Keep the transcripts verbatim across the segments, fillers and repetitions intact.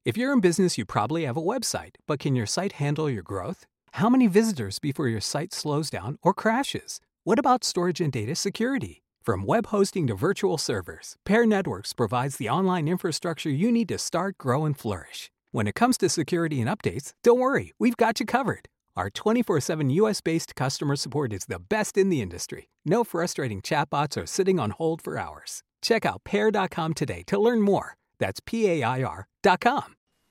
If you're in business, you probably have a website, but can your site handle your growth? How many visitors before your site slows down or crashes? What about storage and data security? From web hosting to virtual servers, Pair Networks provides the online infrastructure you need to start, grow, and flourish. When it comes to security and updates, don't worry, we've got you covered. Our twenty-four seven U S-based customer support is the best in the industry. No frustrating chatbots or sitting on hold for hours. Check out pair dot com today to learn more. That's P A I R dot com.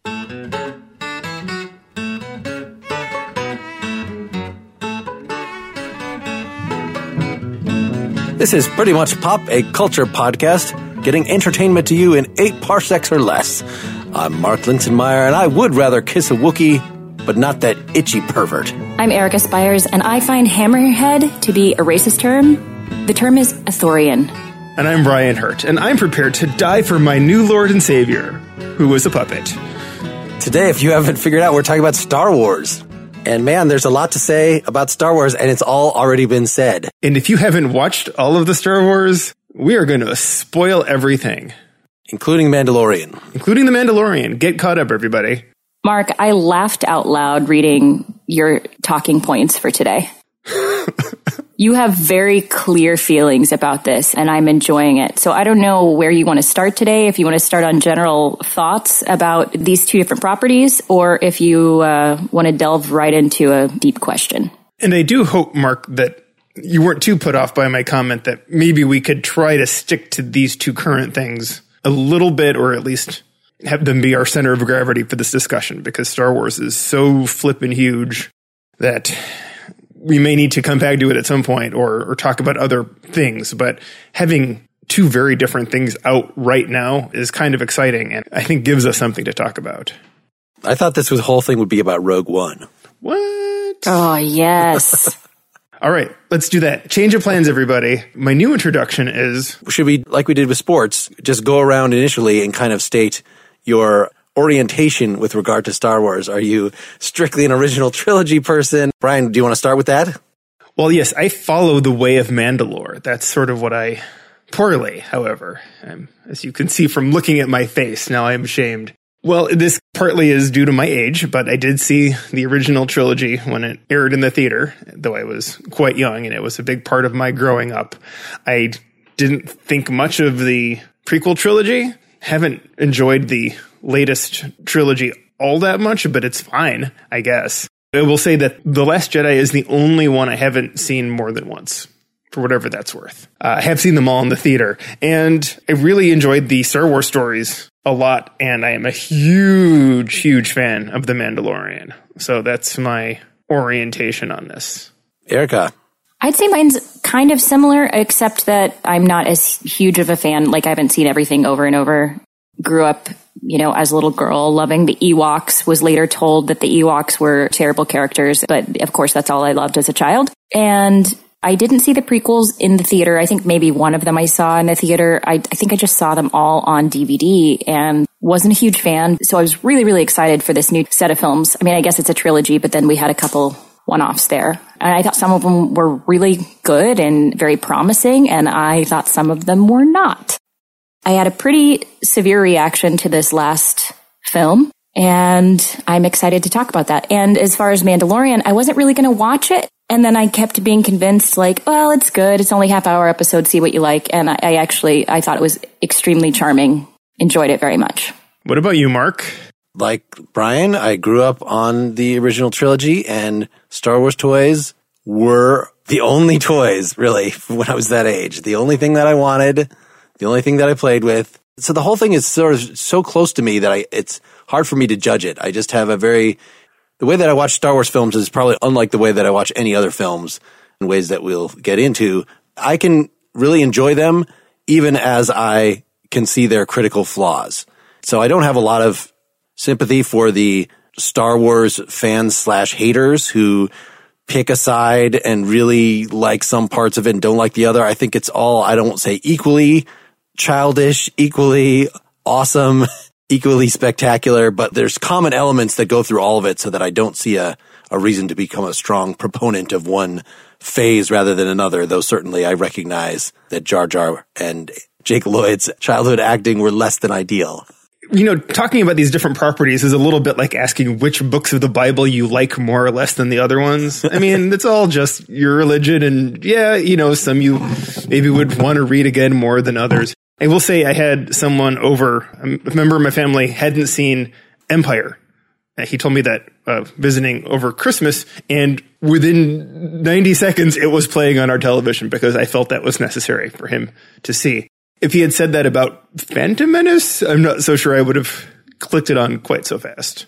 This is Pretty Much Pop, a culture podcast, getting entertainment to you in eight parsecs or less. I'm Mark Linsenmeyer, and I would rather kiss a Wookiee, but not that itchy pervert. I'm Erica Spires, and I find hammerhead to be a racist term. The term is Athorian. And I'm Brian Hurt, and I'm prepared to die for my new Lord and Savior, who was a puppet. Today, if you haven't figured out, we're talking about Star Wars. And man, there's a lot to say about Star Wars, and it's all already been said. And if you haven't watched all of the Star Wars, we are going to spoil everything. Including Mandalorian. Including The Mandalorian. Get caught up, everybody. Mark, I laughed out loud reading your talking points for today. You have very clear feelings about this, and I'm enjoying it. So I don't know where you want to start today, if you want to start on general thoughts about these two different properties, or if you uh, want to delve right into a deep question. And I do hope, Mark, that you weren't too put off by my comment that maybe we could try to stick to these two current things a little bit, or at least have them be our center of gravity for this discussion, because Star Wars is so flippin' huge that we may need to come back to it at some point, or, or talk about other things. But having two very different things out right now is kind of exciting, and I think gives us something to talk about. I thought this was, whole thing would be about Rogue One. What? Oh, yes. All right, let's do that. Change of plans, everybody. My new introduction is... Should we, like we did with sports, just go around initially and kind of state your orientation with regard to Star Wars? Are you strictly an original trilogy person? Brian, do you want to start with that? Well, yes, I follow the way of Mandalore. That's sort of what I... Poorly, however. Um, as you can see from looking at my face, now I am ashamed. Well, this partly is due to my age, but I did see the original trilogy when it aired in the theater, though I was quite young, and it was a big part of my growing up. I didn't think much of the prequel trilogy. Haven't enjoyed the latest trilogy all that much, but it's fine, I guess. I will say that The Last Jedi is the only one I haven't seen more than once, for whatever that's worth. Uh, I have seen them all in the theater, and I really enjoyed the Star Wars stories a lot, and I am a huge, huge fan of The Mandalorian. So that's my orientation on this. Erica? I'd say mine's kind of similar, except that I'm not as huge of a fan. Like, I haven't seen everything over and over. Grew up, you know, as a little girl loving the Ewoks, was later told that the Ewoks were terrible characters, but of course that's all I loved as a child. And I didn't see the prequels in the theater. I think maybe one of them I saw in the theater. I, I think I just saw them all on D V D and wasn't a huge fan. So I was really, really excited for this new set of films. I mean, I guess it's a trilogy, but then we had a couple one-offs there. And I thought some of them were really good and very promising, and I thought some of them were not. I had a pretty severe reaction to this last film, and I'm excited to talk about that. And as far as Mandalorian, I wasn't really going to watch it. And then I kept being convinced, like, well, it's good. It's only half hour episode. See what you like. And I, I actually, I thought it was extremely charming. Enjoyed it very much. What about you, Mark? Like Brian, I grew up on the original trilogy, and Star Wars toys were the only toys, really, when I was that age. The only thing that I wanted, the only thing that I played with. So the whole thing is sort of so close to me that I, it's hard for me to judge it. I just have a very... The way that I watch Star Wars films is probably unlike the way that I watch any other films, in ways that we'll get into. I can really enjoy them even as I can see their critical flaws. So I don't have a lot of sympathy for the Star Wars fans slash haters who pick a side and really like some parts of it and don't like the other. I think it's all, I don't say equally childish, equally awesome, equally spectacular, but there's common elements that go through all of it so that I don't see a, a reason to become a strong proponent of one phase rather than another, though certainly I recognize that Jar Jar and Jake Lloyd's childhood acting were less than ideal. you know, talking about these different properties is a little bit like asking which books of the Bible you like more or less than the other ones. I mean, it's all just your religion. And yeah, you know, some you maybe would want to read again more than others. I will say I had someone over, a member of my family hadn't seen Empire. He told me that uh, visiting over Christmas, and within ninety seconds, it was playing on our television because I felt that was necessary for him to see. If he had said that about Phantom Menace, I'm not so sure I would have clicked it on quite so fast.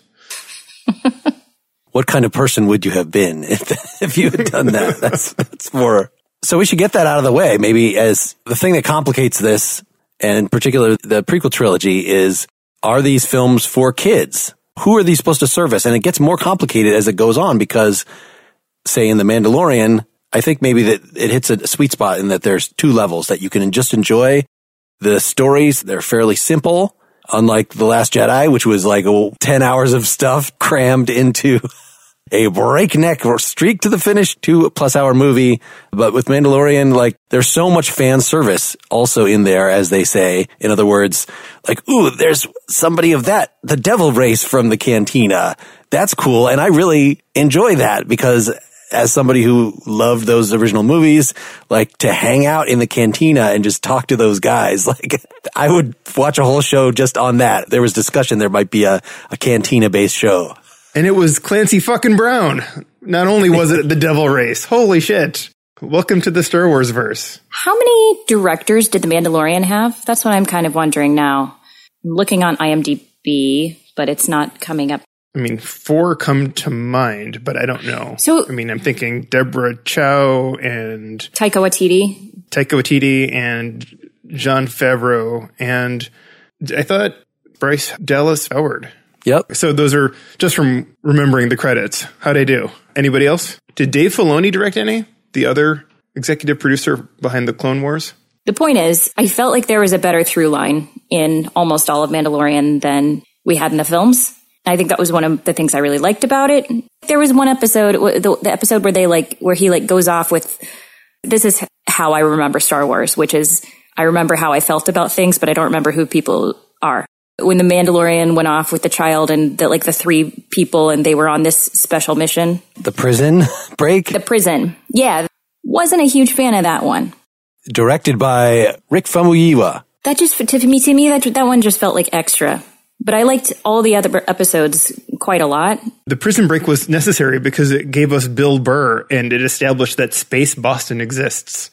What kind of person would you have been if, if you had done that? That's, that's more. So we should get that out of the way. Maybe as the thing that complicates this, and in particular the prequel trilogy, is are these films for kids? Who are these supposed to service? And it gets more complicated as it goes on because, say, in The Mandalorian, I think maybe that it hits a sweet spot in that there's two levels that you can just enjoy the stories. They're fairly simple, unlike The Last Jedi, which was like oh, ten hours of stuff crammed into a breakneck streak to the finish, two plus hour movie. But with Mandalorian, like there's so much fan service also in there, as they say. In other words, like, ooh, there's somebody of that, the devil race from the cantina. That's cool. And I really enjoy that because as somebody who loved those original movies, like to hang out in the cantina and just talk to those guys, like I would watch a whole show just on that. There was discussion there might be a, a cantina based show. And it was Clancy fucking Brown. Not only was it the devil race. Holy shit. Welcome to the Star Wars verse. How many directors did The Mandalorian have? That's what I'm kind of wondering now. I'm looking on IMDb, but it's not coming up. I mean, four come to mind, but I don't know. So, I mean, I'm thinking Deborah Chow and Taika Waititi. Taika Waititi and Jon Favreau. And I thought Bryce Dallas Howard. Yep. So those are just from remembering the credits. How'd I do? Anybody else? Did Dave Filoni direct any? The other executive producer behind the Clone Wars? The point is, I felt like there was a better through line in almost all of Mandalorian than we had in the films. I think that was one of the things I really liked about it. There was one episode, the, the episode where they like, where he like goes off with, this is how I remember Star Wars, which is I remember how I felt about things, but I don't remember who people are. When the Mandalorian went off with the child and the, like the three people and they were on this special mission. The prison break? The prison. Yeah. Wasn't a huge fan of that one. Directed by Rick Famuyiwa. That just, to me, to me, that, that one just felt like extra. But I liked all the other episodes quite a lot. The prison break was necessary because it gave us Bill Burr and it established that Space Boston exists.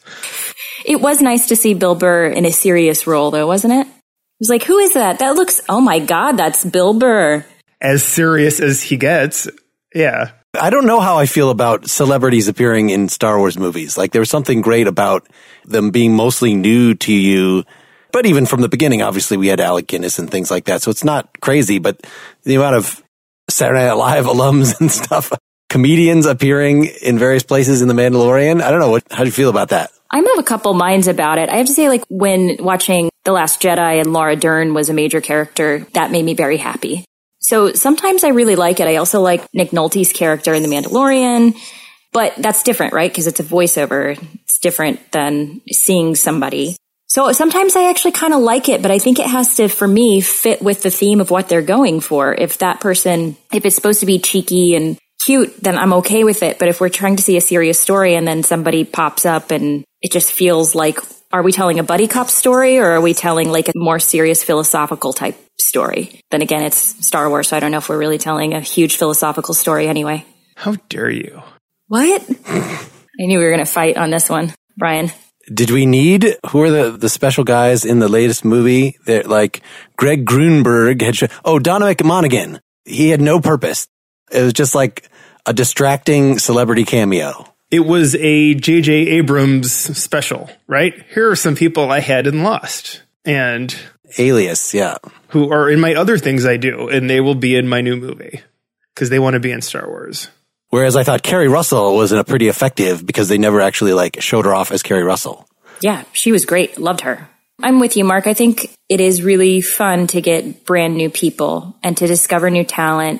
It was nice to see Bill Burr in a serious role, though, wasn't it? It was like, who is that? That looks, oh my God, that's Bill Burr. As serious as he gets. Yeah. I don't know how I feel about celebrities appearing in Star Wars movies. Like there was something great about them being mostly new to you. But even from the beginning, obviously, we had Alec Guinness and things like that. So it's not crazy, but the amount of Saturday Night Live alums and stuff, comedians appearing in various places in The Mandalorian. I don't know. What, how do you feel about that? I'm of a couple minds about it. I have to say, like, when watching The Last Jedi and Laura Dern was a major character, that made me very happy. So sometimes I really like it. I also like Nick Nolte's character in The Mandalorian, but that's different, right? Because it's a voiceover. It's different than seeing somebody. So sometimes I actually kind of like it, but I think it has to, for me, fit with the theme of what they're going for. If that person, if it's supposed to be cheeky and cute, then I'm okay with it. But if we're trying to see a serious story and then somebody pops up and it just feels like, are we telling a buddy cop story or are we telling like a more serious philosophical type story? Then again, it's Star Wars, so I don't know if we're really telling a huge philosophical story anyway. How dare you? What? I knew we were going to fight on this one, Brian. Did we need, who are the, the special guys in the latest movie? They're like Greg Grunberg had, sh- oh, Dominic Monaghan. He had no purpose. It was just like a distracting celebrity cameo. It was a J J Abrams special, right? Here are some people I had and lost. And Alias, yeah. Who are in my other things I do, and they will be in my new movie because they want to be in Star Wars. Whereas I thought Kerry Russell was a pretty effective because they never actually like showed her off as Kerry Russell. Yeah, she was great. Loved her. I'm with you, Mark. I think it is really fun to get brand new people and to discover new talent.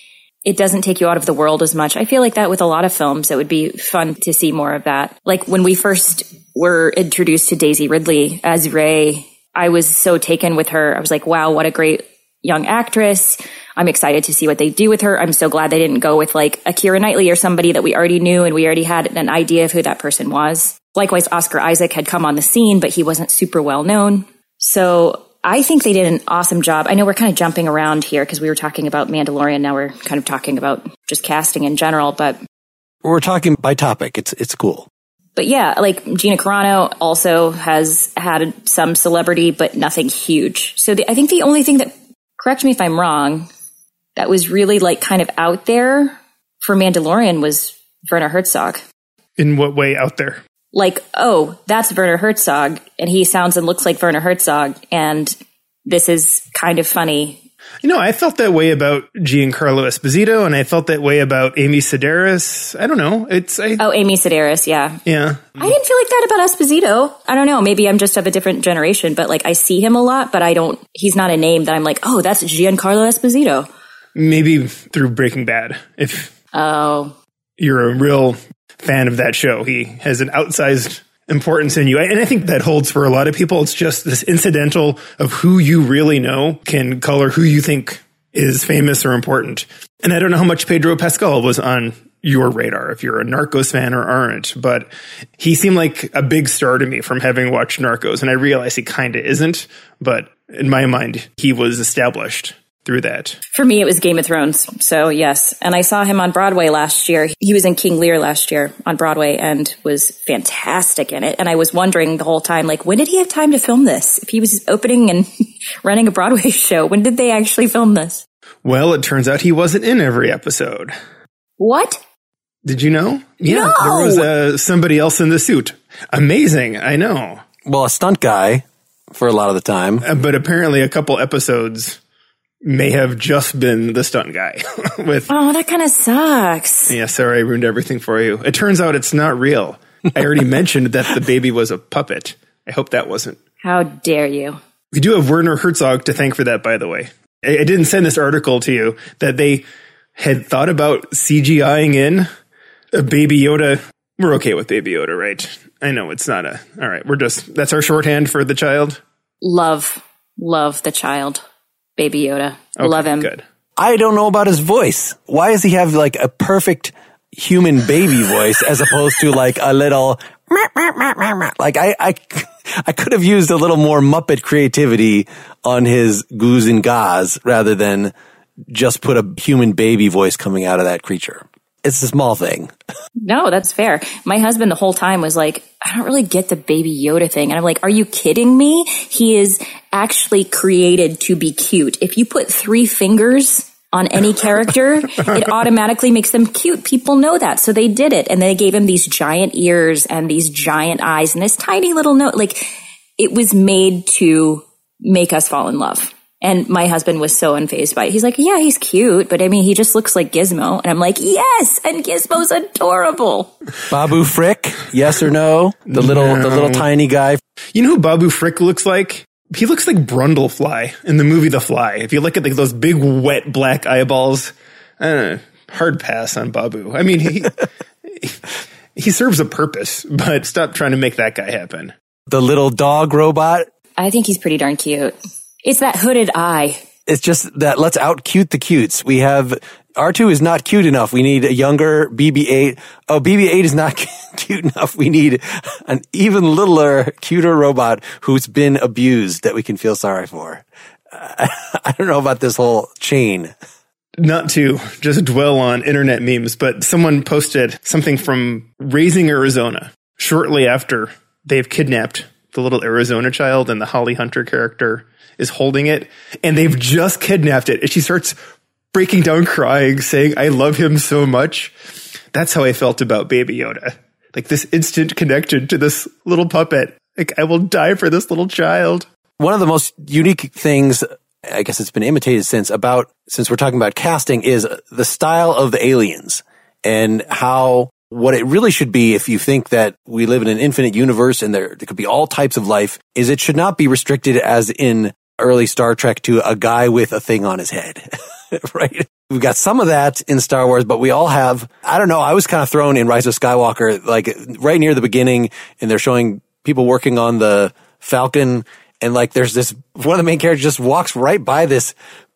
It doesn't take you out of the world as much. I feel like that with a lot of films. It would be fun to see more of that. Like when we first were introduced to Daisy Ridley as Rey, I was so taken with her. I was like, wow, what a great young actress. I'm excited to see what they do with her. I'm so glad they didn't go with like a Keira Knightley or somebody that we already knew and we already had an idea of who that person was. Likewise, Oscar Isaac had come on the scene, but he wasn't super well known. So I think they did an awesome job. I know we're kind of jumping around here because we were talking about Mandalorian. Now we're kind of talking about just casting in general, but we're talking by topic. It's, it's cool. But yeah, like Gina Carano also has had some celebrity, but nothing huge. So the, I think the only thing that, correct me if I'm wrong, that was really like kind of out there for Mandalorian was Werner Herzog. In what way out there? Like, oh, that's Werner Herzog, and he sounds and looks like Werner Herzog, and this is kind of funny. You know, I felt that way about Giancarlo Esposito, and I felt that way about Amy Sedaris. I don't know. It's I, Oh, Amy Sedaris, yeah. Yeah. I didn't feel like that about Esposito. I don't know. Maybe I'm just of a different generation, but like I see him a lot, but I don't, he's not a name that I'm like, oh, that's Giancarlo Esposito. Maybe through Breaking Bad. If Oh. you're a real fan of that show, he has an outsized importance in you. And I think that holds for a lot of people. It's just this incidental of who you really know can color who you think is famous or important. And I don't know how much Pedro Pascal was on your radar, if you're a Narcos fan or aren't, but he seemed like a big star to me from having watched Narcos. And I realize he kind of isn't, but in my mind, he was established through that. For me, it was Game of Thrones. So yes. And I saw him on Broadway last year. He was in King Lear last year on Broadway and was fantastic in it. And I was wondering the whole time, like, when did he have time to film this? If he was opening and running a Broadway show, when did they actually film this? Well, it turns out he wasn't in every episode. What? Did you know? Yeah, No! There was uh, somebody else in the suit. Amazing, I know. Well, a stunt guy for a lot of the time. Uh, but apparently a couple episodes may have just been the stunt guy. With Oh, that kind of sucks. Yeah, sorry, I ruined everything for you. It turns out it's not real. I already mentioned that the baby was a puppet. I hope that wasn't. How dare you? We do have Werner Herzog to thank for that, by the way. I, I didn't send this article to you that they had thought about CGIing in a Baby Yoda. We're okay with Baby Yoda, right? I know it's not a... All right, we're just... That's our shorthand for the child? Love, love the child. Baby Yoda. Okay, Love him. Good. I don't know about his voice. Why does he have like a perfect human baby voice as opposed to like a little... Like I, I, I could have used a little more Muppet creativity on his goos and gahs rather than just put a human baby voice coming out of that creature. It's a small thing. No, that's fair. My husband the whole time was like, I don't really get the Baby Yoda thing. And I'm like, are you kidding me? He is actually created to be cute. If you put three fingers on any character, it automatically makes them cute. People know that. So they did it. And they gave him these giant ears and these giant eyes and this tiny little nose. Like, it was made to make us fall in love. And my husband was so unfazed by it. He's like, yeah, he's cute, but I mean, he just looks like Gizmo. And I'm like, yes, and Gizmo's adorable. Babu Frick, yes or no? The little, No. the little tiny guy. You know who Babu Frick looks like? He looks like Brundlefly in the movie The Fly. If you look at like those big, wet, black eyeballs, I don't know, hard pass on Babu. I mean, he he serves a purpose, but stop trying to make that guy happen. The little dog robot. I think he's pretty darn cute. It's that hooded eye. It's just that let's out cute the cutes. We have R two is not cute enough. We need a younger B B eight. Oh, B B eight is not cute enough. We need an even littler, cuter robot who's been abused that we can feel sorry for. Uh, I don't know about this whole chain. Not to just dwell on internet memes, but someone posted something from Raising Arizona shortly after they've kidnapped the little Arizona child and the Holly Hunter character is holding it, and they've just kidnapped it. And she starts breaking down crying, saying, I love him so much. That's how I felt about Baby Yoda. Like this instant connection to this little puppet. Like, I will die for this little child. One of the most unique things, I guess it's been imitated since about, since we're talking about casting, is the style of the aliens and how what it really should be, if you think that we live in an infinite universe and there, there could be all types of life, is it should not be restricted as in early Star Trek to a guy with a thing on his head, right? We've got some of that in Star Wars, but we all have, I don't know, I was kind of thrown in Rise of Skywalker, like right near the beginning, and they're showing people working on the Falcon, and like there's this, one of the main characters just walks right by this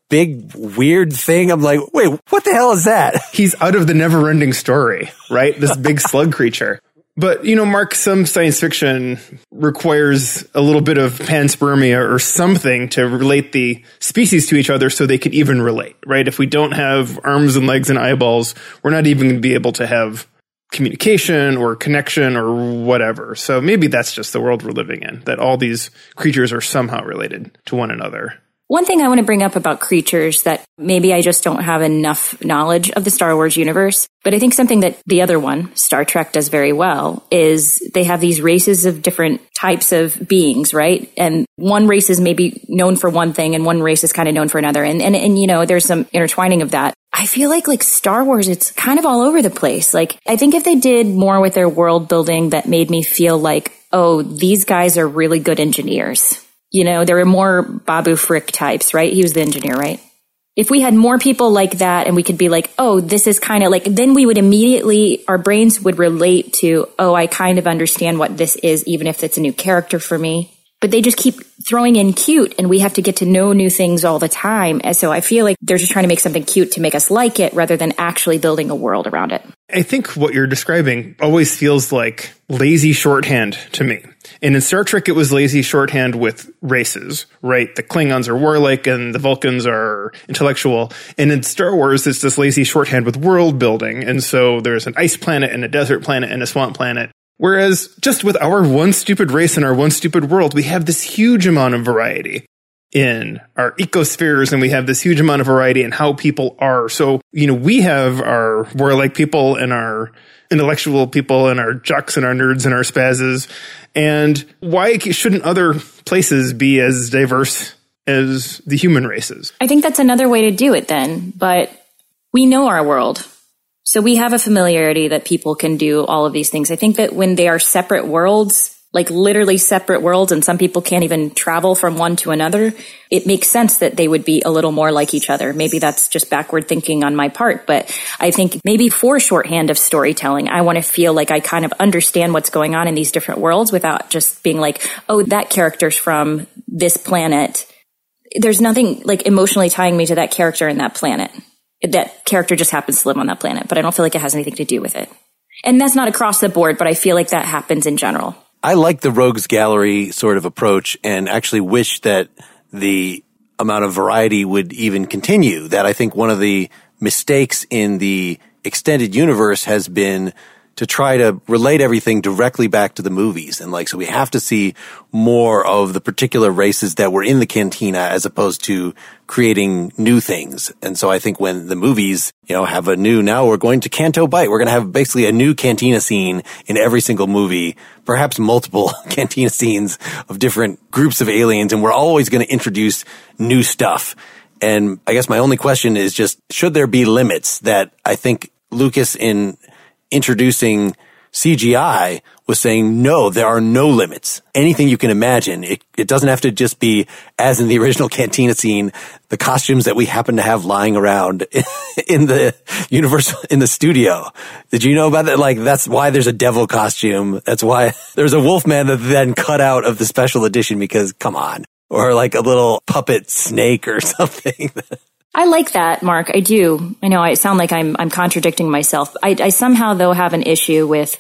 big weird thing. I'm like, wait, what the hell is that? He's out of the never-ending story, right? This big slug creature. But, you know, Mark, some science fiction requires a little bit of panspermia or something to relate the species to each other so they could even relate, right? If we don't have arms and legs and eyeballs, we're not even going to be able to have communication or connection or whatever. So maybe that's just the world we're living in, that all these creatures are somehow related to one another. One thing I want to bring up about creatures that maybe I just don't have enough knowledge of the Star Wars universe, but I think something that the other one, Star Trek, does very well is they have these races of different types of beings, right? And one race is maybe known for one thing and one race is kind of known for another. And, and, and, you know, there's some intertwining of that. I feel like, like Star Wars, it's kind of all over the place. Like, I think if they did more with their world building that made me feel like, oh, these guys are really good engineers. You know, there were more Babu Frick types, right? He was the engineer, right? If we had more people like that and we could be like, oh, this is kind of like, then we would immediately, our brains would relate to, oh, I kind of understand what this is, even if it's a new character for me. But they just keep throwing in cute and we have to get to know new things all the time. And so I feel like they're just trying to make something cute to make us like it rather than actually building a world around it. I think what you're describing always feels like lazy shorthand to me. And in Star Trek, it was lazy shorthand with races, right? The Klingons are warlike and the Vulcans are intellectual. And in Star Wars, it's this lazy shorthand with world building. And so there's an ice planet and a desert planet and a swamp planet. Whereas just with our one stupid race and our one stupid world, we have this huge amount of variety in our ecospheres and we have this huge amount of variety in how people are. So, you know, we have our warlike people and our intellectual people and our jocks and our nerds and our spazzes. And why shouldn't other places be as diverse as the human races? I think that's another way to do it then, but we know our world. So we have a familiarity that people can do all of these things. I think that when they are separate worlds, like literally separate worlds, and some people can't even travel from one to another, it makes sense that they would be a little more like each other. Maybe that's just backward thinking on my part, but I think maybe for shorthand of storytelling, I want to feel like I kind of understand what's going on in these different worlds without just being like, oh, that character's from this planet. There's nothing like emotionally tying me to that character and that planet. That character just happens to live on that planet, but I don't feel like it has anything to do with it. And that's not across the board, but I feel like that happens in general. I like the Rogues Gallery sort of approach and actually wish that the amount of variety would even continue. That I think one of the mistakes in the extended universe has been to try to relate everything directly back to the movies. And like, so we have to see more of the particular races that were in the cantina as opposed to creating new things. And so I think when the movies, you know, have a new, now we're going to Canto Bight, we're going to have basically a new cantina scene in every single movie, perhaps multiple cantina scenes of different groups of aliens. And we're always going to introduce new stuff. And I guess my only question is just, should there be limits? That I think Lucas in introducing C G I was saying, no, there are no limits. Anything you can imagine. It, it doesn't have to just be, as in the original cantina scene, the costumes that we happen to have lying around in the universe, in the studio. Did you know about that? Like, that's why there's a devil costume. That's why there's a Wolfman that then cut out of the special edition because, come on. Or like a little puppet snake or something. I like that, Mark. I do. I know I sound like I'm I'm contradicting myself. I, I somehow, though, have an issue with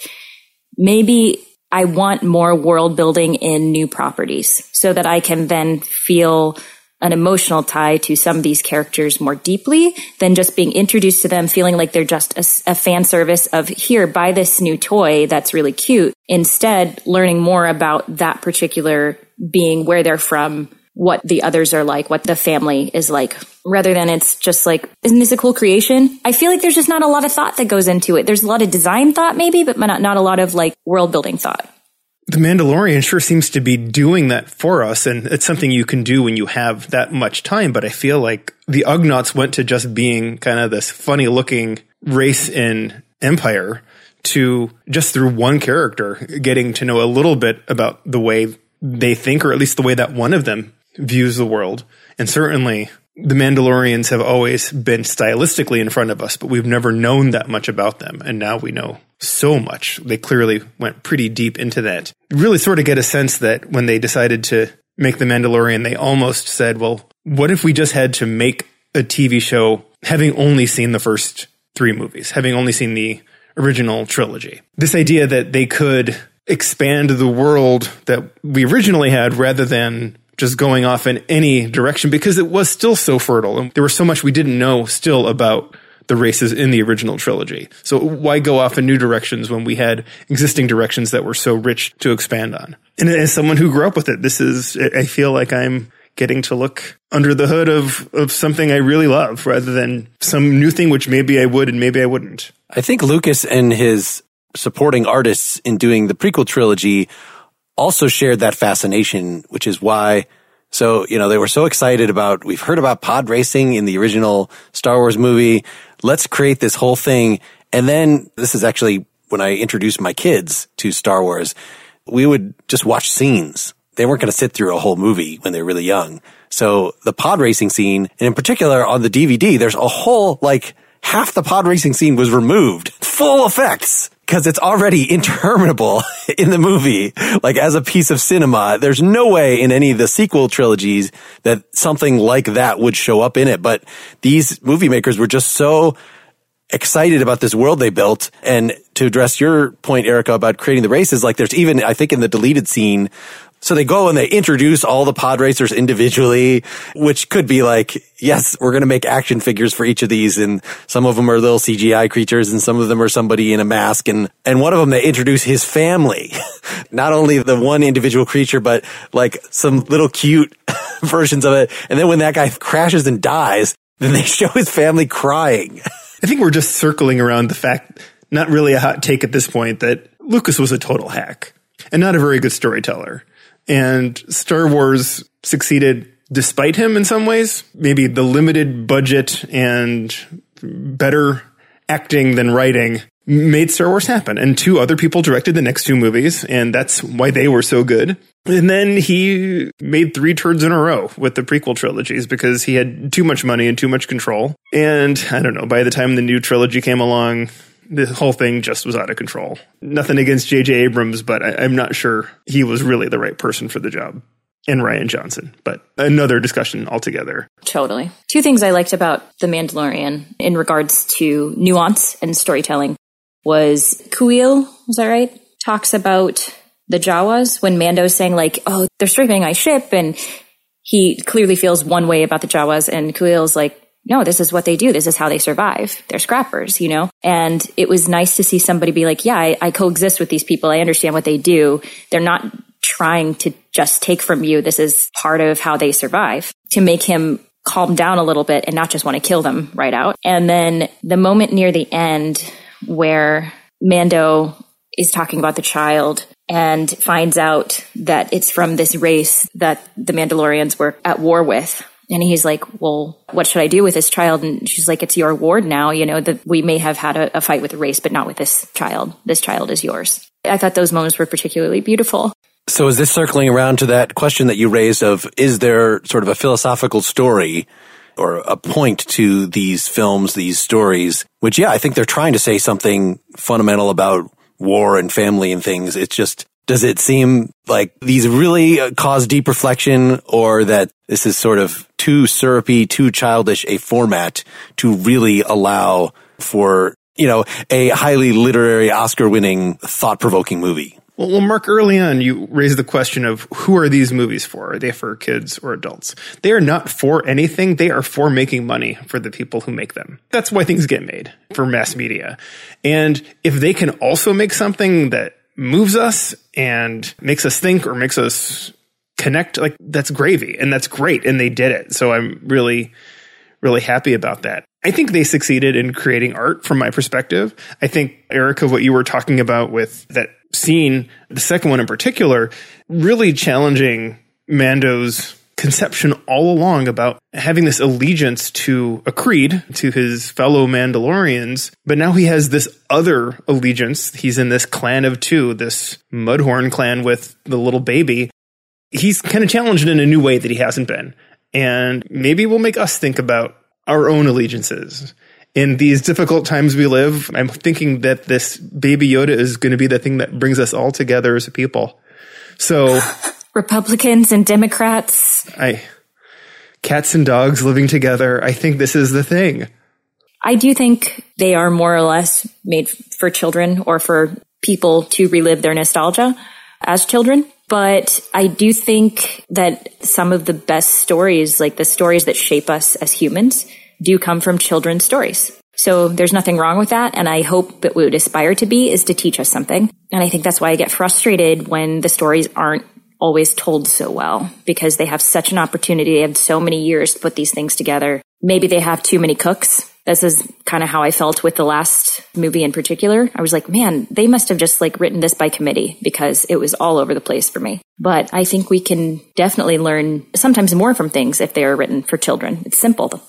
maybe I want more world building in new properties so that I can then feel an emotional tie to some of these characters more deeply than just being introduced to them, feeling like they're just a, a fan service of, here, buy this new toy that's really cute. Instead, learning more about that particular being, where they're from, what the others are like, what the family is like, rather than it's just like, isn't this a cool creation? I feel like there's just not a lot of thought that goes into it. There's a lot of design thought maybe, but not, not a lot of like world building thought. The Mandalorian sure seems to be doing that for us, and it's something you can do when you have that much time, but I feel like the Ugnaughts went to just being kind of this funny looking race in Empire to just through one character getting to know a little bit about the way they think, or at least the way that one of them views the world. And certainly the Mandalorians have always been stylistically in front of us, but we've never known that much about them. And now we know so much. They clearly went pretty deep into that. You really sort of get a sense that when they decided to make the Mandalorian, they almost said, well, what if we just had to make a T V show having only seen the first three movies, having only seen the original trilogy. This idea that they could expand the world that we originally had rather than just going off in any direction, because it was still so fertile. And there was so much we didn't know still about the races in the original trilogy. So why go off in new directions when we had existing directions that were so rich to expand on? And as someone who grew up with it, this is, I feel like I'm getting to look under the hood of, of something I really love rather than some new thing, which maybe I would and maybe I wouldn't. I think Lucas and his supporting artists in doing the prequel trilogy also shared that fascination, which is why, so, you know, they were so excited about, we've heard about pod racing in the original Star Wars movie. Let's create this whole thing. And then this is actually when I introduced my kids to Star Wars, we would just watch scenes. They weren't going to sit through a whole movie when they were really young. So the pod racing scene, and in particular on the D V D, there's a whole, like, half the pod racing scene was removed. Full effects. Because it's already interminable in the movie, like as a piece of cinema. There's no way in any of the sequel trilogies that something like that would show up in it. But these movie makers were just so excited about this world they built. And to address your point, Erica, about creating the races, like there's even, I think in the deleted scene, so they go and they introduce all the pod racers individually, which could be like, yes, we're going to make action figures for each of these. And some of them are little C G I creatures and some of them are somebody in a mask. And, and one of them, they introduce his family, not only the one individual creature, but like some little cute versions of it. And then when that guy crashes and dies, then they show his family crying. I think we're just circling around the fact, not really a hot take at this point, that Lucas was a total hack and not a very good storyteller. And Star Wars succeeded despite him in some ways. Maybe the limited budget and better acting than writing made Star Wars happen. And two other people directed the next two movies, and that's why they were so good. And then he made three turds in a row with the prequel trilogies because he had too much money and too much control. And I don't know, by the time the new trilogy came along, the whole thing just was out of control. Nothing against J J Abrams, but I, I'm not sure he was really the right person for the job. And Rian Johnson, but another discussion altogether. Totally. Two things I liked about The Mandalorian in regards to nuance and storytelling was Kuiil, was that right? Talks about the Jawas when Mando's saying like, oh, they're stripping my ship. And he clearly feels one way about the Jawas. And Kuiil's like, no, this is what they do. This is how they survive. They're scrappers, you know? And it was nice to see somebody be like, yeah, I, I coexist with these people. I understand what they do. They're not trying to just take from you. This is part of how they survive. To make him calm down a little bit and not just want to kill them right out. And then the moment near the end where Mando is talking about the child and finds out that it's from this race that the Mandalorians were at war with. And he's like, well, what should I do with this child? And she's like, it's your ward now. You know, that we may have had a, a fight with the race, but not with this child. This child is yours. I thought those moments were particularly beautiful. So is this circling around to that question that you raised of, is there sort of a philosophical story or a point to these films, these stories, which, yeah, I think they're trying to say something fundamental about war and family and things. It's just, does it seem like these really cause deep reflection, or that this is sort of too syrupy, too childish a format to really allow for, you know, a highly literary Oscar-winning, thought-provoking movie? Well, well, Mark, early on, you raised the question of who are these movies for? Are they for kids or adults? They are not for anything. They are for making money for the people who make them. That's why things get made, for mass media. And if they can also make something that moves us and makes us think or makes us connect, like, that's gravy, and that's great. And they did it. So I'm really, really happy about that. I think they succeeded in creating art from my perspective. I think, Erica, what you were talking about with that scene, the second one in particular, really challenging Mando's conception all along about having this allegiance to a creed, to his fellow Mandalorians, but now he has this other allegiance. He's in this clan of two, this Mudhorn clan with the little baby. He's kind of challenged in a new way that he hasn't been. And maybe will make us think about our own allegiances. In these difficult times we live, I'm thinking that this baby Yoda is going to be the thing that brings us all together as a people. So Republicans and Democrats. I cats and dogs living together. I think this is the thing. I do think they are more or less made for children or for people to relive their nostalgia as children. But I do think that some of the best stories, like the stories that shape us as humans, do come from children's stories. So there's nothing wrong with that. And I hope that what we would aspire to be is to teach us something. And I think that's why I get frustrated when the stories aren't always told so well, because they have such an opportunity. They have so many years to put these things together. Maybe they have too many cooks. This is kind of how I felt with the last movie in particular. I was like, man, they must have just like written this by committee because it was all over the place for me. But I think we can definitely learn sometimes more from things if they are written for children. It's simple.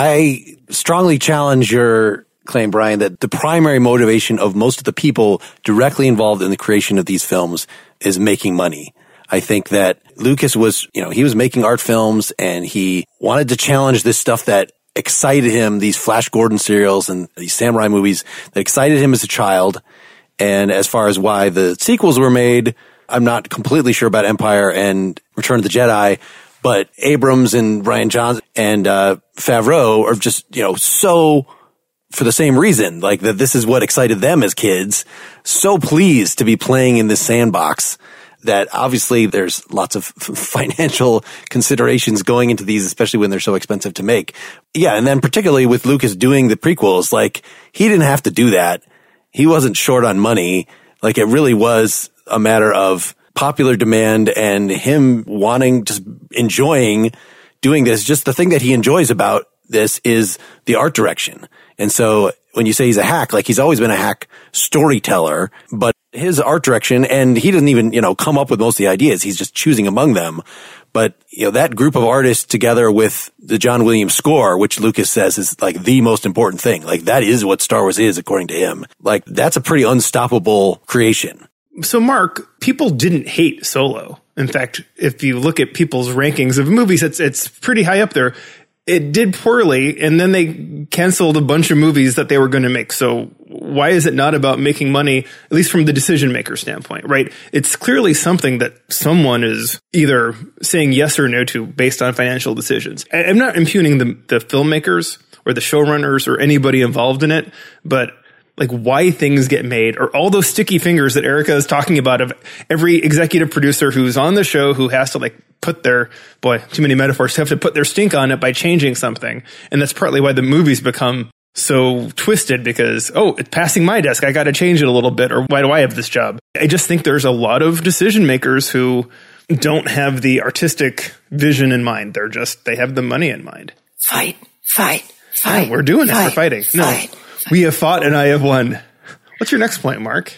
I strongly challenge your claim, Brian, that the primary motivation of most of the people directly involved in the creation of these films is making money. I think that Lucas was, you know, he was making art films and he wanted to challenge this stuff that excited him, these Flash Gordon serials and these samurai movies that excited him as a child. And as far as why the sequels were made, I'm not completely sure about Empire and Return of the Jedi, but Abrams and Rian Johnson and uh, Favreau are just, you know, so for the same reason, like that this is what excited them as kids, so pleased to be playing in this sandbox that obviously there's lots of financial considerations going into these, especially when they're so expensive to make. Yeah. And then particularly with Lucas doing the prequels, like he didn't have to do that. He wasn't short on money. Like it really was a matter of popular demand and him wanting, just enjoying doing this. Just the thing that he enjoys about this is the art direction. And so when you say he's a hack, like he's always been a hack storyteller, but his art direction, and he doesn't even, you know, come up with most of the ideas. He's just choosing among them. But, you know, that group of artists together with the John Williams score, which Lucas says is like the most important thing. Like that is what Star Wars is, according to him. Like that's a pretty unstoppable creation. So Mark, people didn't hate Solo. In fact, if you look at people's rankings of movies, it's, it's pretty high up there. It did poorly, and then they canceled a bunch of movies that they were going to make. So why is it not about making money, at least from the decision maker standpoint, right? It's clearly something that someone is either saying yes or no to based on financial decisions. I'm not impugning the, the filmmakers or the showrunners or anybody involved in it, but like why things get made, or all those sticky fingers that Erica is talking about of every executive producer who's on the show who has to like put their, boy, too many metaphors, have to put their stink on it by changing something. And that's partly why the movies become so twisted because, oh, it's passing my desk. I got to change it a little bit. Or why do I have this job? I just think there's a lot of decision makers who don't have the artistic vision in mind. They're just, they have the money in mind. Fight, fight, fight. Yeah, we're doing fight, it. We're fighting. No. Fight. We have fought and I have won. What's your next point, Mark?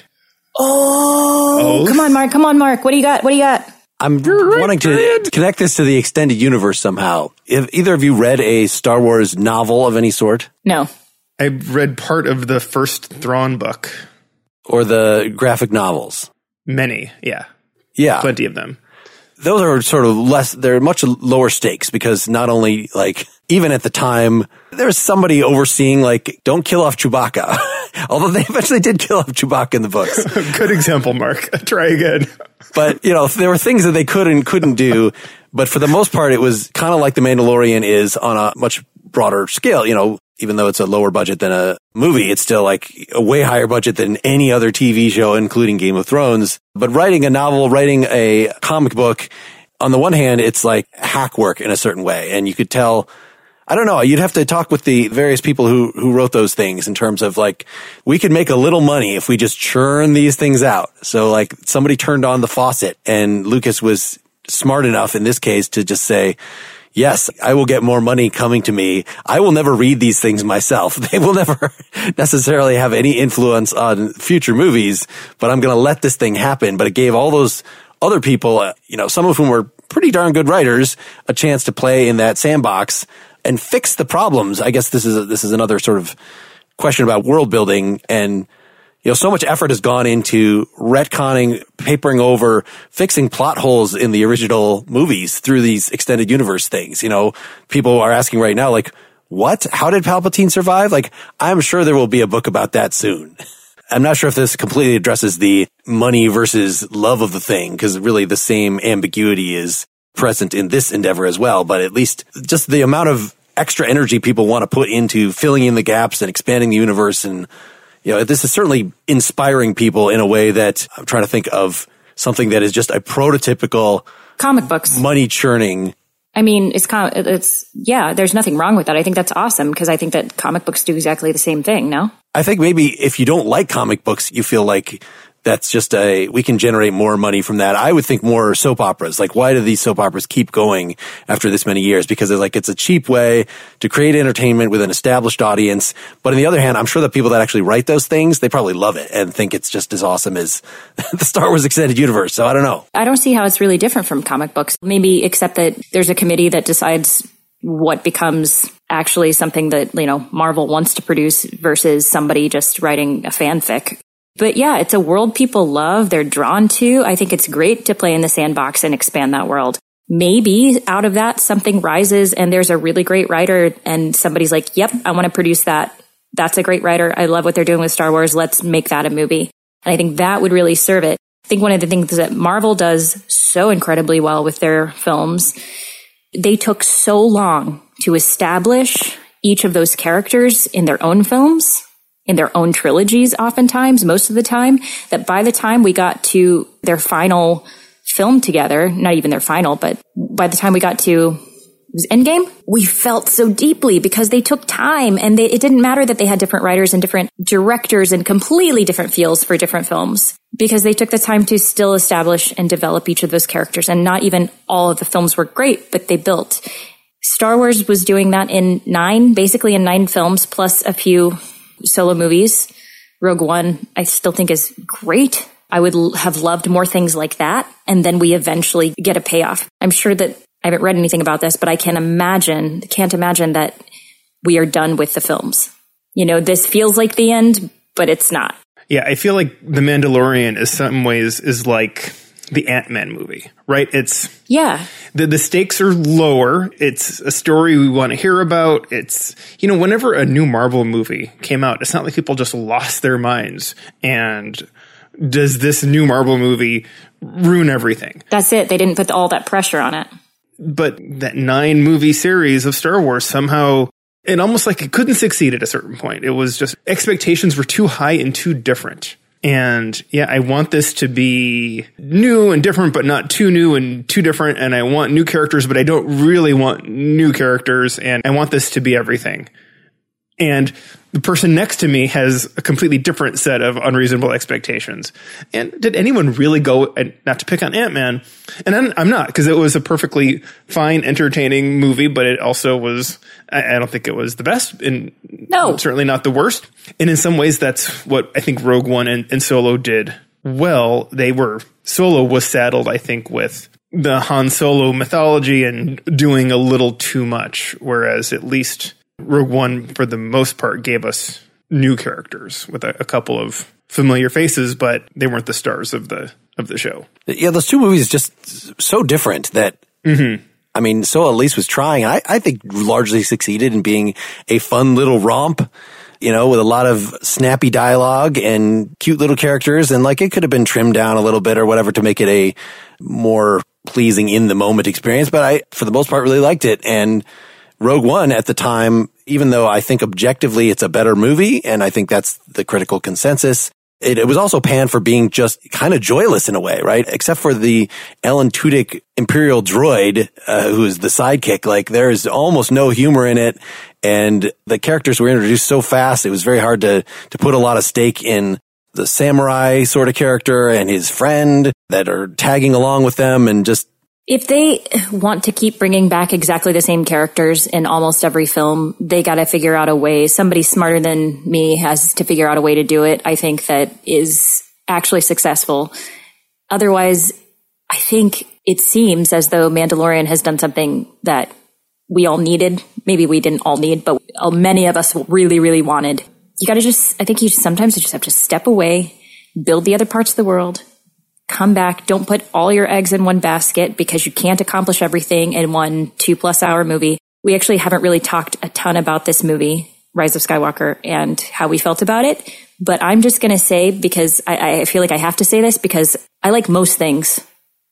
Oh, oh, come on, Mark. Come on, Mark. What do you got? What do you got? I'm right, wanting to Brian. connect this to the extended universe somehow. Have either of you read a Star Wars novel of any sort? No. I read part of the first Thrawn book. Or the graphic novels? Many, yeah. Yeah. Plenty of them. Those are sort of less, they're much lower stakes because not only like, even at the time, there's somebody overseeing like, don't kill off Chewbacca. Although they eventually did kill off Chewbacca in the books. Good example, Mark. Try again. But, you know, there were things that they could and couldn't do. But for the most part, it was kind of like The Mandalorian is on a much broader scale. You know, even though it's a lower budget than a movie, it's still like a way higher budget than any other T V show, including Game of Thrones. But writing a novel, writing a comic book, on the one hand, it's like hack work in a certain way. And you could tell, I don't know, you'd have to talk with the various people who, who wrote those things in terms of like, we could make a little money if we just churn these things out. So like somebody turned on the faucet and Lucas was smart enough in this case to just say, yes, I will get more money coming to me. I will never read these things myself. They will never necessarily have any influence on future movies, but I'm going to let this thing happen. But it gave all those other people, uh, you know, some of whom were pretty darn good writers, a chance to play in that sandbox and fix the problems. I guess this is a, this is another sort of question about world building. And, you know, so much effort has gone into retconning, papering over, fixing plot holes in the original movies through these extended universe things. You know, people are asking right now, like, what? How did Palpatine survive? Like, I'm sure there will be a book about that soon. I'm not sure if this completely addresses the money versus love of the thing, because really the same ambiguity is present in this endeavor as well, but at least just the amount of extra energy people want to put into filling in the gaps and expanding the universe. And, you know, this is certainly inspiring people in a way that I'm trying to think of something that is just a prototypical comic books, money churning. I mean, it's, com- it's, yeah, there's nothing wrong with that. I think that's awesome because I think that comic books do exactly the same thing. No? I think maybe if you don't like comic books, you feel like that's just a, we can generate more money from that. I would think more soap operas. Like, why do these soap operas keep going after this many years? Because it's like, it's a cheap way to create entertainment with an established audience. But on the other hand, I'm sure the people that actually write those things, they probably love it and think it's just as awesome as the Star Wars Extended Universe. So I don't know. I don't see how it's really different from comic books. Maybe except that there's a committee that decides what becomes actually something that, you know, Marvel wants to produce versus somebody just writing a fanfic. But yeah, it's a world people love. They're drawn to. I think it's great to play in the sandbox and expand that world. Maybe out of that, something rises and there's a really great writer and somebody's like, yep, I want to produce that. That's a great writer. I love what they're doing with Star Wars. Let's make that a movie. And I think that would really serve it. I think one of the things that Marvel does so incredibly well with their films, they took so long to establish each of those characters in their own films, in their own trilogies oftentimes, most of the time, that by the time we got to their final film together, not even their final, but by the time we got to it was Endgame, we felt so deeply because they took time and they, it didn't matter that they had different writers and different directors and completely different feels for different films because they took the time to still establish and develop each of those characters. And not even all of the films were great, but they built. Star Wars was doing that in nine, basically in nine films, plus a few solo movies. Rogue One, I still think is great. I would l- have loved more things like that. And then we eventually get a payoff. I'm sure that I haven't read anything about this, but I can imagine, can't imagine that we are done with the films. You know, this feels like the end, but it's not. Yeah, I feel like The Mandalorian in some ways is like the Ant-Man movie, right? It's yeah. The the stakes are lower. It's a story we want to hear about. It's, you know, whenever a new Marvel movie came out, it's not like people just lost their minds. And does this new Marvel movie ruin everything? That's it. They didn't put all that pressure on it. But that nine movie series of Star Wars somehow, it almost like it couldn't succeed at a certain point. It was just expectations were too high and too different. And yeah, I want this to be new and different, but not too new and too different. And I want new characters, but I don't really want new characters. And I want this to be everything. And the person next to me has a completely different set of unreasonable expectations. And did anyone really go, and not to pick on Ant-Man, and I'm, I'm not, because it was a perfectly fine, entertaining movie, but it also was, I, I don't think it was the best, and no, certainly not the worst. And in some ways, that's what I think Rogue One and, and Solo did well. They were, Solo was saddled, I think, with the Han Solo mythology and doing a little too much, whereas at least Rogue One, for the most part, gave us new characters with a, a couple of familiar faces, but they weren't the stars of the of the show. Yeah, those two movies just so different that, mm-hmm. I mean, Solo at least was trying. I, I think largely succeeded in being a fun little romp, you know, with a lot of snappy dialogue and cute little characters. And like, it could have been trimmed down a little bit or whatever to make it a more pleasing in the moment experience. But I, for the most part, really liked it. And Rogue One at the time, even though I think objectively it's a better movie, and I think that's the critical consensus, it, it was also panned for being just kind of joyless in a way, right? Except for the Alan Tudyk Imperial droid, uh, who's the sidekick. Like, there's almost no humor in it, and the characters were introduced so fast, it was very hard to, to put a lot of stake in the samurai sort of character and his friend that are tagging along with them, and just if they want to keep bringing back exactly the same characters in almost every film, they got to figure out a way. Somebody smarter than me has to figure out a way to do it, I think, that is actually successful. Otherwise, I think it seems as though Mandalorian has done something that we all needed. Maybe we didn't all need, but many of us really, really wanted. You got to just, I think you sometimes you just have to step away, build the other parts of the world, come back. Don't put all your eggs in one basket because you can't accomplish everything in one two plus hour movie. We actually haven't really talked a ton about this movie, Rise of Skywalker, and how we felt about it. But I'm just going to say, because I, I feel like I have to say this, because I like most things.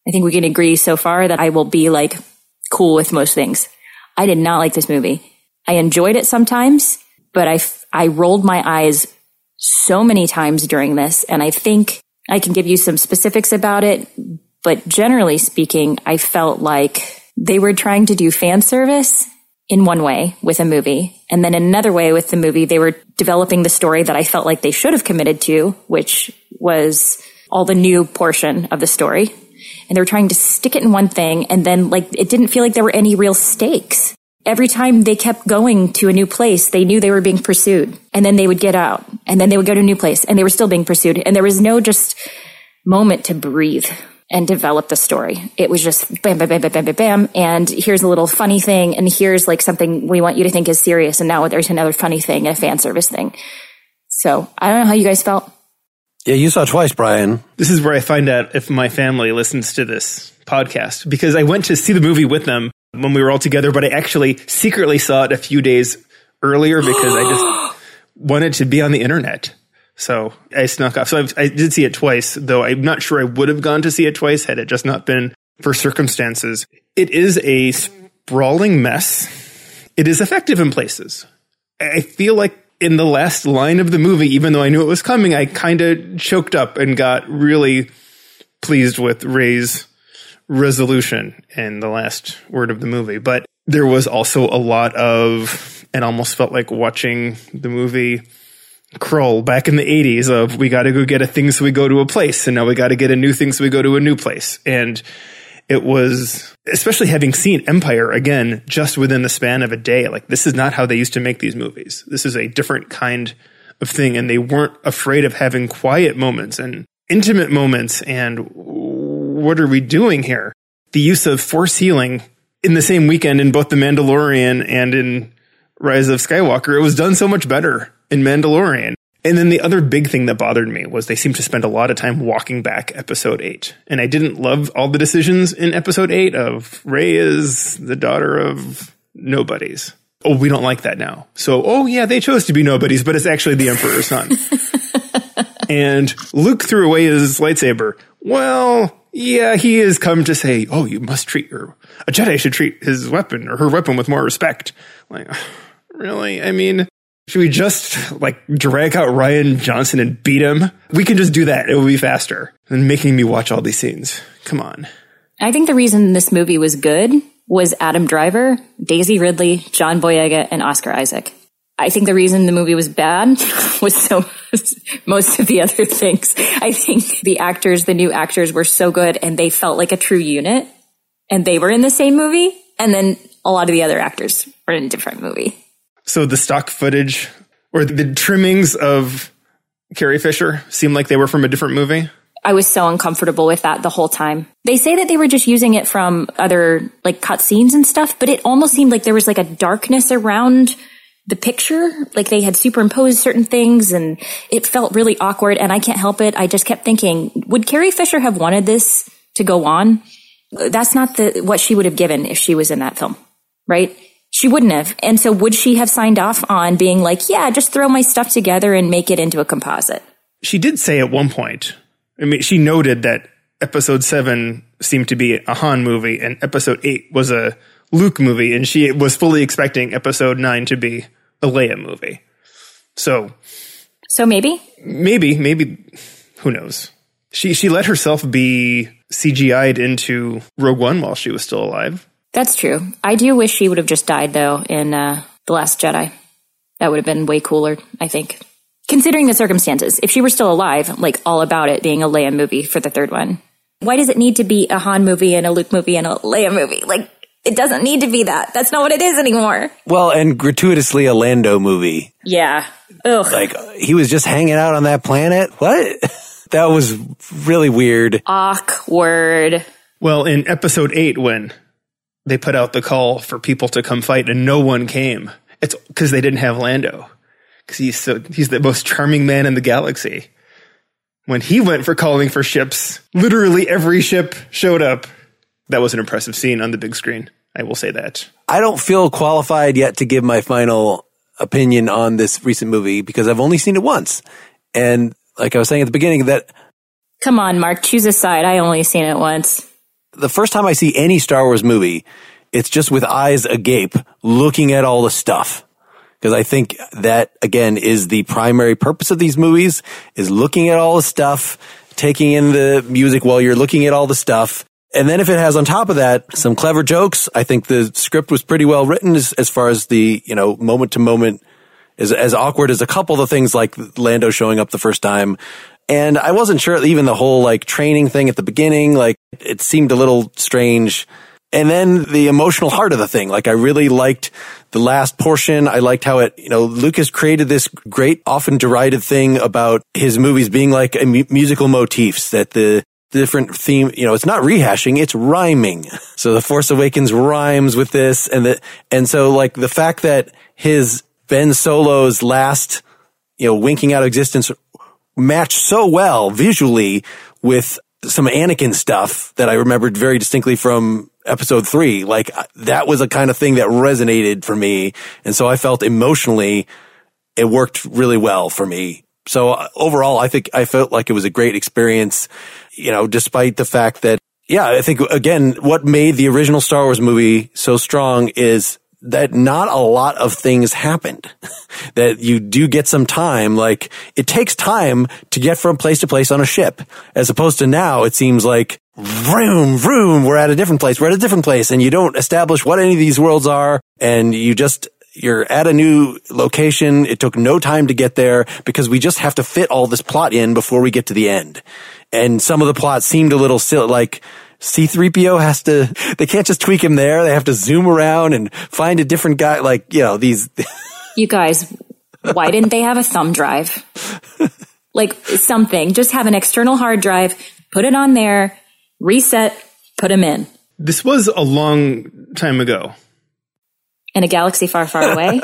I think we can agree so far that I will be like cool with most things. I did not like this movie. I enjoyed it sometimes, but I, I rolled my eyes so many times during this. And I think I can give you some specifics about it. But generally speaking, I felt like they were trying to do fan service in one way with a movie. And then another way with the movie, they were developing the story that I felt like they should have committed to, which was all the new portion of the story. And they were trying to stick it in one thing. And then like, it didn't feel like there were any real stakes. Every time they kept going to a new place, they knew they were being pursued. And then they would get out. And then they would go to a new place. And they were still being pursued. And there was no just moment to breathe and develop the story. It was just bam, bam, bam, bam, bam, bam, bam. And here's a little funny thing. And here's like something we want you to think is serious. And now there's another funny thing, a fan service thing. So I don't know how you guys felt. Yeah, you saw it twice, Brian. This is where I find out if my family listens to this podcast, because I went to see the movie with them when we were all together, but I actually secretly saw it a few days earlier because I just wanted to be on the internet. So I snuck off. So I've, I did see it twice, though I'm not sure I would have gone to see it twice had it just not been for circumstances. It is a sprawling mess. It is effective in places. I feel like in the last line of the movie, even though I knew it was coming, I kind of choked up and got really pleased with Rey's resolution in the last word of the movie. But there was also a lot of, and almost felt like watching the movie Krull back in the eighties of, we got to go get a thing so we go to a place, and now we got to get a new thing so we go to a new place. And it was, especially having seen Empire again just within the span of a day, like this is not how they used to make these movies. This is a different kind of thing, and they weren't afraid of having quiet moments and intimate moments. And what are we doing here? The use of force healing in the same weekend in both The Mandalorian and in Rise of Skywalker, it was done so much better in Mandalorian. And then the other big thing that bothered me was they seemed to spend a lot of time walking back episode eight. And I didn't love all the decisions in episode eight of Rey is the daughter of nobodies. Oh, we don't like that now. So, oh yeah, they chose to be nobodies, but it's actually the Emperor's son. And Luke threw away his lightsaber. Well, yeah, he has come to say, oh, you must treat your, a Jedi should treat his weapon or her weapon with more respect. Like, really? I mean, should we just like drag out Rian Johnson and beat him? We can just do that. It will be faster than making me watch all these scenes. Come on. I think the reason this movie was good was Adam Driver, Daisy Ridley, John Boyega, and Oscar Isaac. I think the reason the movie was bad was so most of the other things. I think the actors, the new actors were so good and they felt like a true unit and they were in the same movie. And then a lot of the other actors were in a different movie. So the stock footage or the trimmings of Carrie Fisher seemed like they were from a different movie? I was so uncomfortable with that the whole time. They say that they were just using it from other like cutscenes and stuff, but it almost seemed like there was like a darkness around the picture. Like they had superimposed certain things and it felt really awkward and I can't help it. I just kept thinking, would Carrie Fisher have wanted this to go on? That's not the what she would have given if she was in that film, right? She wouldn't have. And so would she have signed off on being like, yeah, just throw my stuff together and make it into a composite? She did say at one point, I mean, she noted that episode seven seemed to be a Han movie and episode eight was a Luke movie. And she was fully expecting episode nine to be a Leia movie. So. So maybe? Maybe, maybe, who knows? She, she let herself be C G I'd into Rogue One while she was still alive. That's true. I do wish she would have just died, though, in uh, The Last Jedi. That would have been way cooler, I think. Considering the circumstances, if she were still alive, like all about it being a Leia movie for the third one. Why does it need to be a Han movie and a Luke movie and a Leia movie? Like, it doesn't need to be that. That's not what it is anymore. Well, and gratuitously a Lando movie. Yeah. Ugh. Like, he was just hanging out on that planet? What? That was really weird. Awkward. Well, in episode eight, when they put out the call for people to come fight and no one came, it's because they didn't have Lando. Because he's so he's the most charming man in the galaxy. When he went for calling for ships, literally every ship showed up. That was an impressive scene on the big screen. I will say that. I don't feel qualified yet to give my final opinion on this recent movie because I've only seen it once. And like I was saying at the beginning, that come on, Mark, choose a side. I only seen it once. the first time I see any Star Wars movie, it's just with eyes agape, looking at all the stuff. Because I think that, again, is the primary purpose of these movies, is looking at all the stuff, taking in the music while you're looking at all the stuff. And then if it has on top of that some clever jokes, I think the script was pretty well written as, as far as the, you know, moment to moment, as, as awkward as a couple of the things like Lando showing up the first time. And I wasn't sure even the whole like training thing at the beginning, like it seemed a little strange. And then the emotional heart of the thing, like I really liked the last portion. I liked how it, you know, Lucas created this great, often derided thing about his movies being like a mu- musical motifs, that the different theme, you know, it's not rehashing, it's rhyming. So The Force Awakens rhymes with this. And the, and so like the fact that his Ben Solo's last, you know, winking out of existence matched so well visually with some Anakin stuff that I remembered very distinctly from episode three. Like that was a kind of thing that resonated for me. And so I felt emotionally it worked really well for me. So uh, overall, I think I felt like it was a great experience, you know, despite the fact that, yeah, I think again, what made the original Star Wars movie so strong is that not a lot of things happened, that you do get some time. Like it takes time to get from place to place on a ship, as opposed to now it seems like vroom, vroom, we're at a different place. We're at a different place, and you don't establish what any of these worlds are, and you just, you're at a new location. It took no time to get there because we just have to fit all this plot in before we get to the end. And some of the plot seemed a little silly, like C three P O has to, they can't just tweak him there. They have to zoom around and find a different guy. Like, you know, these. You guys, why didn't they have a thumb drive? Like something, just have an external hard drive, put it on there, reset, put him in. This was a long time ago. In a galaxy far, far away?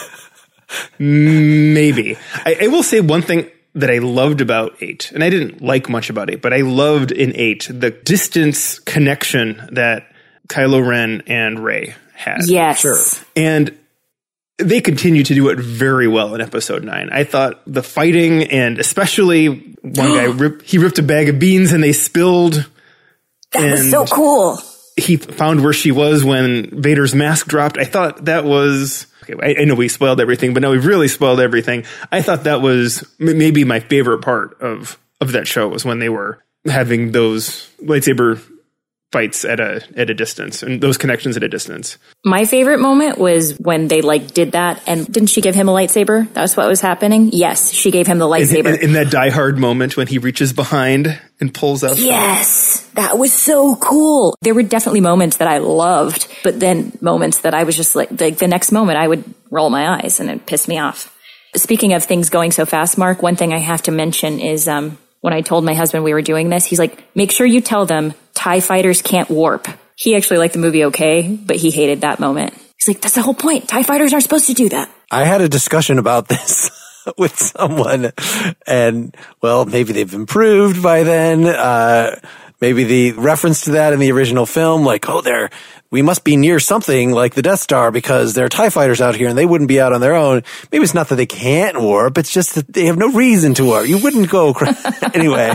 Maybe. I, I will say one thing that I loved about eight, and I didn't like much about eight, but I loved in eight the distance connection that Kylo Ren and Rey had. Yes. Sure. And they continue to do it very well in episode nine. I thought the fighting, and especially one guy, ripped, he ripped a bag of beans and they spilled. That was so cool. He found where she was when Vader's mask dropped. I thought that was... Okay, I, I know we spoiled everything, but now we've really spoiled everything. I thought that was m- maybe my favorite part of, of that show, was when they were having those lightsaber fights at a at a distance, and those connections at a distance. My favorite moment was when they like did that, and didn't she give him a lightsaber? That's what was happening. Yes, she gave him the lightsaber. In, in, in that Die Hard moment when he reaches behind and pulls out. Yes, that was so cool. There were definitely moments that I loved, but then moments that I was just like, like the next moment I would roll my eyes and it pissed me off. Speaking of things going so fast, Mark, one thing I have to mention is um, when I told my husband we were doing this, he's like, make sure you tell them TIE fighters can't warp. He actually liked the movie okay, but he hated that moment. He's like, that's the whole point. TIE fighters aren't supposed to do that. I had a discussion about this with someone, and well, maybe they've improved by then. Uh, maybe the reference to that in the original film, like, oh, they're, we must be near something like the Death Star because there are TIE fighters out here and they wouldn't be out on their own. Maybe it's not that they can't warp. It's just that they have no reason to warp. You wouldn't go. Cra- anyway.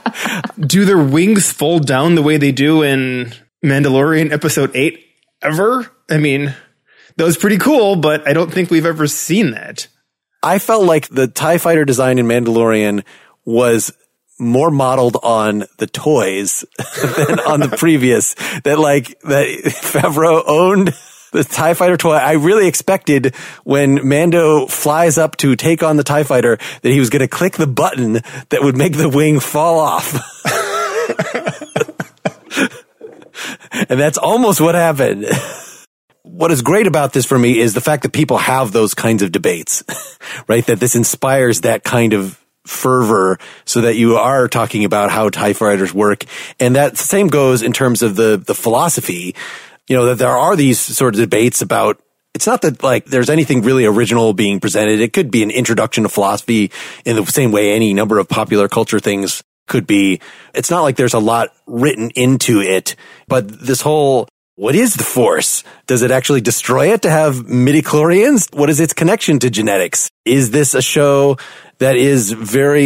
Do their wings fold down the way they do in Mandalorian episode eight ever? I mean, that was pretty cool, but I don't think we've ever seen that. I felt like the TIE fighter design in Mandalorian was more modeled on the toys than on the previous. That like, that Favreau owned the TIE fighter toy. I really expected when Mando flies up to take on the TIE fighter that he was going to click the button that would make the wing fall off. And that's almost what happened. What is great about this for me is the fact that people have those kinds of debates, right? That this inspires that kind of fervor so that you are talking about how TIE fighters work. And that same goes in terms of the, the philosophy, you know, that there are these sort of debates about, it's not that like there's anything really original being presented. It could be an introduction to philosophy in the same way any number of popular culture things could be. It's not like there's a lot written into it, but this whole, what is the Force? Does it actually destroy it to have midichlorians? What is its connection to genetics? Is this a show that is very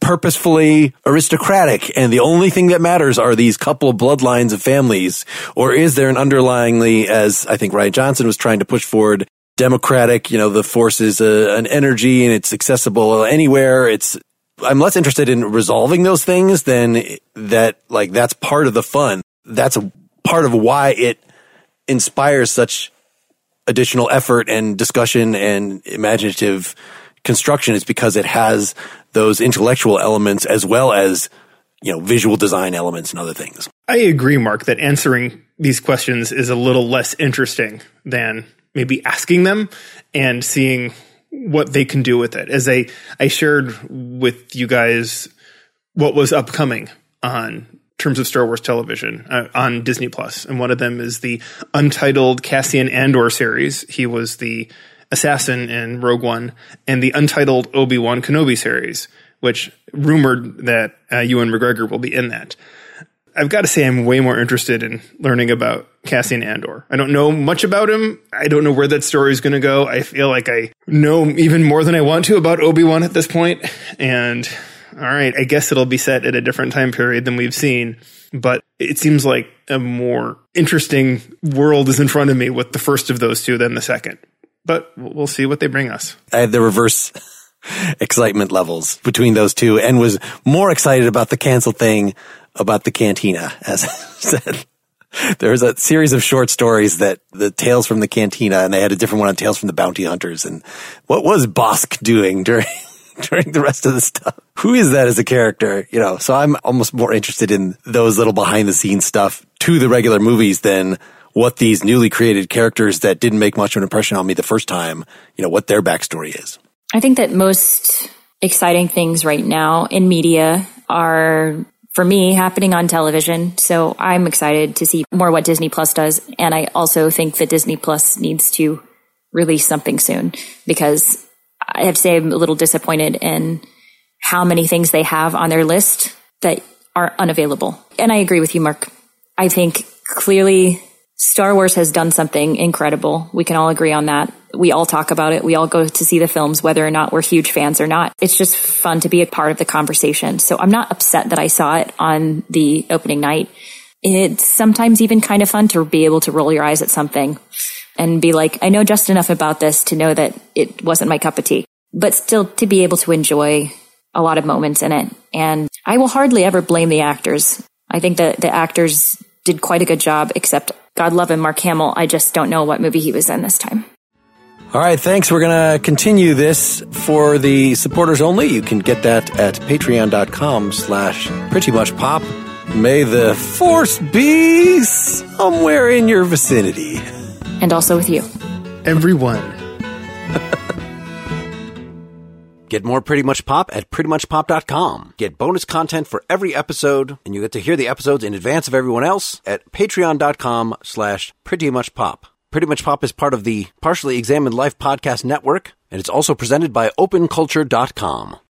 purposefully aristocratic and the only thing that matters are these couple of bloodlines of families? Or is there an underlyingly, as I think Rian Johnson was trying to push forward, democratic, you know, the force is a, an energy and it's accessible anywhere. It's, I'm less interested in resolving those things than that, like, that's part of the fun. That's a part of why it inspires such additional effort and discussion and imaginative construction, is because it has those intellectual elements as well as, you know, visual design elements and other things. I agree, Mark, that answering these questions is a little less interesting than maybe asking them and seeing what they can do with it. As I, I shared with you guys what was upcoming on terms of Star Wars television uh, on Disney Plus, and one of them is the untitled Cassian Andor series. He was the assassin in Rogue One, and the untitled Obi-Wan Kenobi series, which rumored that uh, Ewan McGregor will be in that. I've got to say I'm way more interested in learning about Cassian Andor. I don't know much about him. I don't know where that story is going to go. I feel like I know even more than I want to about Obi-Wan at this point. And all right, I guess it'll be set at a different time period than we've seen. But it seems like a more interesting world is in front of me with the first of those two than the second. But we'll see what they bring us. I had the reverse excitement levels between those two and was more excited about the cancel thing about the cantina, as I said. There was a series of short stories that the Tales from the Cantina, and they had a different one on Tales from the Bounty Hunters. And what was Bosk doing during during the rest of the stuff? Who is that as a character? You know, so I'm almost more interested in those little behind the scenes stuff to the regular movies than what these newly created characters that didn't make much of an impression on me the first time, you know, what their backstory is. I think that most exciting things right now in media are, for me, happening on television. So I'm excited to see more what Disney Plus does. And I also think that Disney Plus needs to release something soon, because I have to say I'm a little disappointed in how many things they have on their list that are unavailable. And I agree with you, Mark. I think clearly Star Wars has done something incredible. We can all agree on that. We all talk about it. We all go to see the films, whether or not we're huge fans or not. It's just fun to be a part of the conversation. So I'm not upset that I saw it on the opening night. It's sometimes even kind of fun to be able to roll your eyes at something and be like, I know just enough about this to know that it wasn't my cup of tea, but still to be able to enjoy a lot of moments in it. And I will hardly ever blame the actors. I think that the actors did quite a good job, except God love him, Mark Hamill. I just don't know what movie he was in this time. All right, thanks. We're going to continue this for the supporters only. You can get that at patreon.com slash pretty much pop. May the force be somewhere in your vicinity. And also with you. Everyone. Get more Pretty Much Pop at pretty much pop dot com. Get bonus content for every episode, and you get to hear the episodes in advance of everyone else at patreon.com slash pretty much pop. Pretty Much Pop is part of the Partially Examined Life podcast network, and it's also presented by open culture dot com.